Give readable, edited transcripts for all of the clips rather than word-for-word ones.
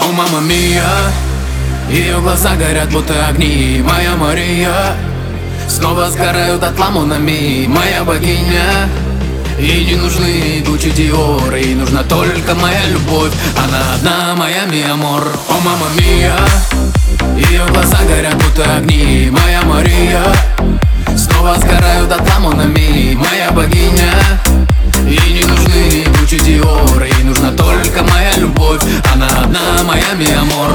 О, мама мия, ее глаза горят, будто огни. Моя Мария, снова сгорают дотла Монами. Моя богиня, ей не нужны Гуччи, Диор, ей нужна только моя любовь. Она одна, моя ми амор. О, мама мия, ее глаза горят, будто огни. Моя Мария, снова сгорают дотла Монами. Моя богиня, ей не нужны Гуччи, Диор, ей нужна только моя любовь. Она одна, моя ми амор.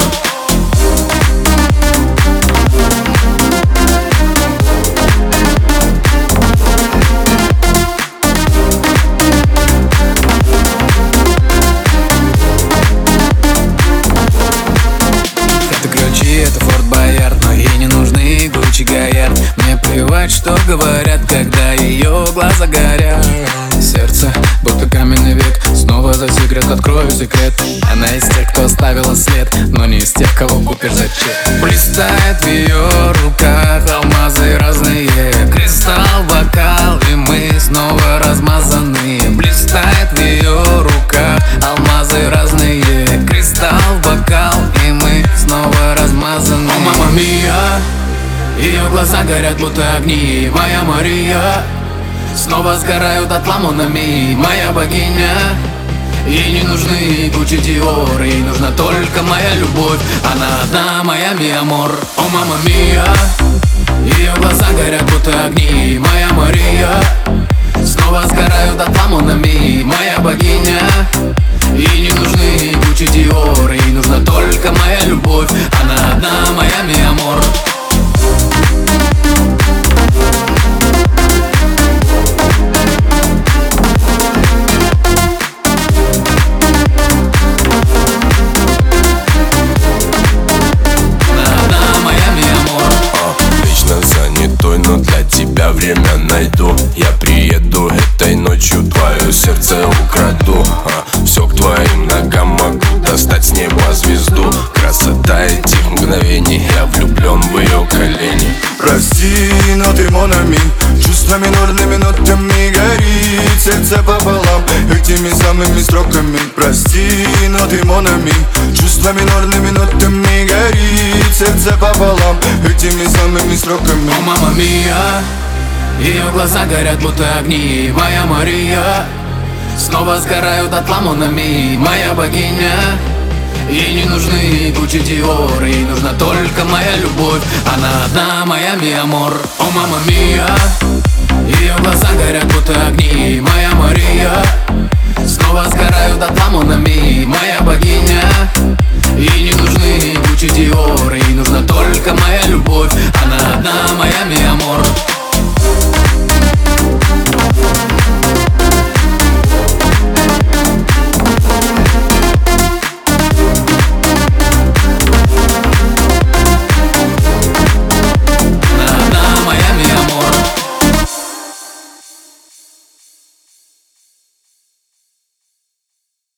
Это Форт Боярд, но ей не нужны Гуччи, Гоярд. Мне плевать, что говорят, когда ее глаза горят. Сердце, будто каменный век, снова за секрет открою секрет. Она из тех, кто оставила след, но не из тех, кого купишь за чек. Блистает в ее руках алмазы разные, кристалл, бокал, и мы снова размазаны. Блистает в ее руках алмазы разные, кристалл, бокал, и мы снова размазаны. О, мама мия, ее глаза горят, будто огни. Моя Мария, снова сгорают дотла Монами. Моя богиня, ей не нужны Гуччи, Диор, ей нужна только моя любовь. Она одна, моя ми амор. О, мама мия, ее глаза горят, будто огни. Моя Мария, снова сгорают дотла Монами. Моя богиня, ей не нужны Гуччи, Диор, ей нужна только моя любовь. Она одна, моя ми амор. Но для тебя время найду. Я приеду этой ночью, твое сердце украду. Все к твоим ногам, могу достать с неба звезду. Красота этих мгновений, я влюблен в ее колени. Прости, но ты Монами, чувствами нурными нотами горит сердце пополам этими самыми строками. Прости, но ты Монами, чувствами нурными нотами горит сердце пополам этими самыми строками. О, мама мия, ее глаза горят, будто огни. Моя Мария, снова сгорают дотла Монами. Моя богиня, ей не нужны Гуччи, Диор, ей нужна только моя любовь. Она одна, моя ми амор. О, мама мия, ее глаза горят, будто огни. Моя Мария, снова сгорают дотла Монами. Моя богиня,